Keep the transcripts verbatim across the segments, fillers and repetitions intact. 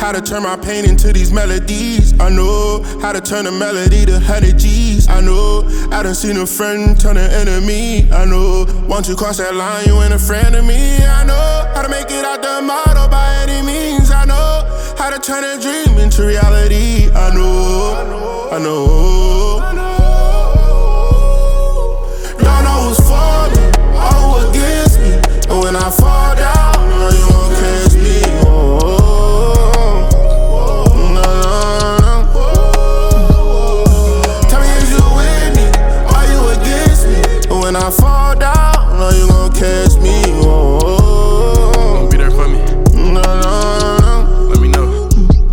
how to turn my pain into these melodies. I know how to turn a melody to one hundred G's. I know I done seen a friend turn an enemy. I know once you cross that line, you ain't a friend of me. I know how to make it out the motto by any means. I know how to turn a dream into reality. I know, I know. Y'all know who's for me, all who against me. And when I fall down, you won't catch me. Oh, no, no, no. Tell me, is you with me? Are you against me? And when I fall down, no, you gon' catch me. Oh, gonna be there for me. No, no, no. Let me know.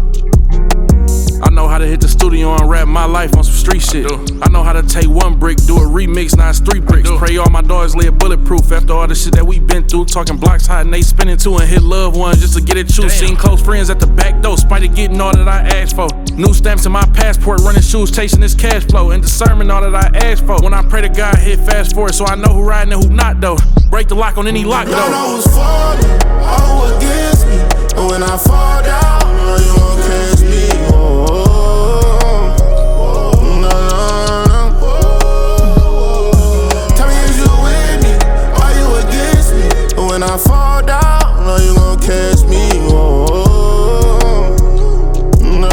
I know how to hit the studio and rap my life on some street shit. I know how to take one brick, do a remix, now it's three bricks. Pray all my dogs live bulletproof after all the shit that we been through. Talking blocks hot and they spinning too and hit loved ones just to get it true. Seeing close friends at the back door, spite of getting all that I asked for. New stamps in my passport, running shoes, chasing this cash flow. And discernment all that I asked for. When I pray to God, hit fast forward so I know who riding and who not though. Break the lock on any lock though. Y'all know who's for me, all who against me. And when I fall down, no, you won't catch me. Oh, no, no, no. Tell me, is you with me? Are you against me? And when I fall down, no, you gon' catch me. Oh, no,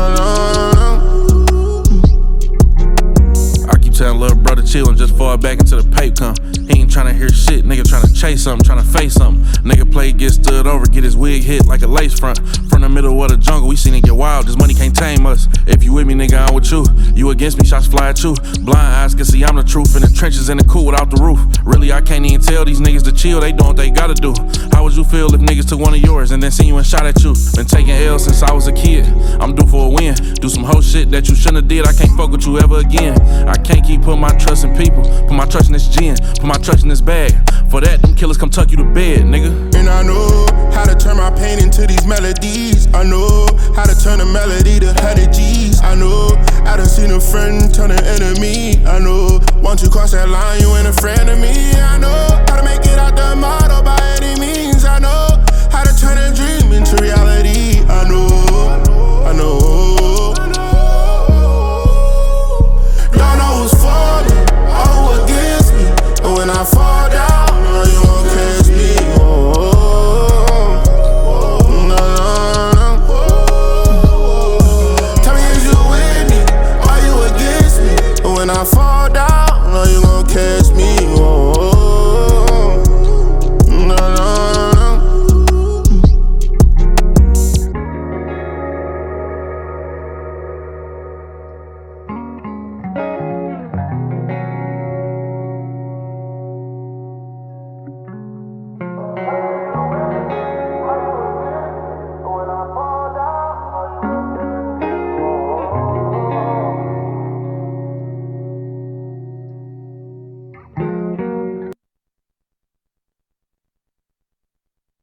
no, no. I keep telling little brother chillin', just fall back into the pape come. He ain't tryna hear shit, nigga tryna chase something, tryna face something. Nigga play, get stood over, get his wig hit like a lace front. From the middle of the jungle, we seen it get wild, this money can't tame us. If you with me, nigga, I'm with you. You against me, shots fly at you. Blind eyes can see I'm the truth, in the trenches, in the cool without the roof. Really, I can't even tell these niggas to chill, they doing what they gotta do. How would you feel if niggas took one of yours and then seen you and shot at you? Been taking L's since I was a kid, I'm due for a win. Do some whole shit that you shouldn't have did, I can't fuck with you ever again. I can't keep putting my trust in people, put my trust in this gin, put my trust in this bag. For that, them killers come tuck you to bed, nigga. And I know how to turn my pain into these melodies. I know how to turn a melody to one hundred G's. I know I done seen a friend turn an enemy. I know once you cross that line, you ain't a friend of me. I know how to make it out the motto by any means. I know